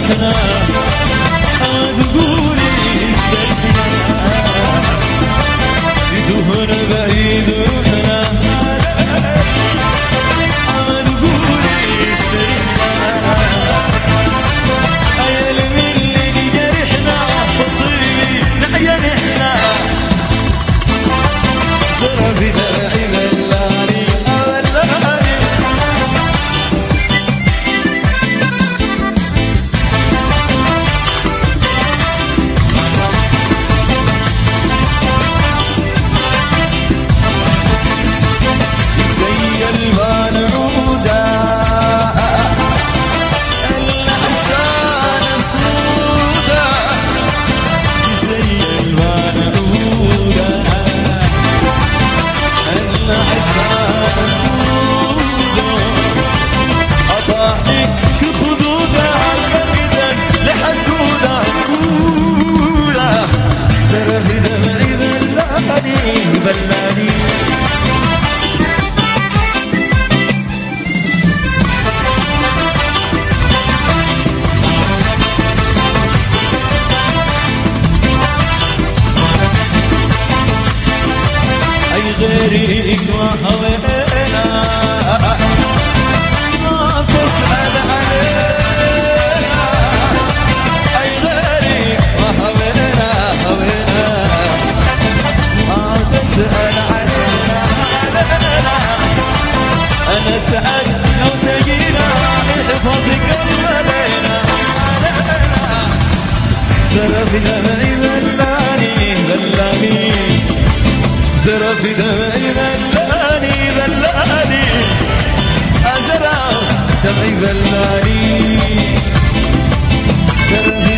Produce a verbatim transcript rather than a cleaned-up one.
روحنا تقولي سلبنا يدوهنا بعيد روحنا تقولي سلبنا عيال من اللي جرحنا فصيلي نعيان احنا صرا في دمعي بلاني بلاني زي البان عودا العسان سودا زي البان عودا العسان سودا أضاحك خدودا كبدا لحسودا سودا سرف دمعي بلاني بلاني غيرك ما هوينا ما تسأل علينا أي غيرك ما هوينا هوينا ما تسأل علينا علينا أنا سأل لو تجينا احفظك علينا علينا سرف دمعي بلاني بلاني سرف دمعي بلاني بلاني أزرع دمعي بلاني سرف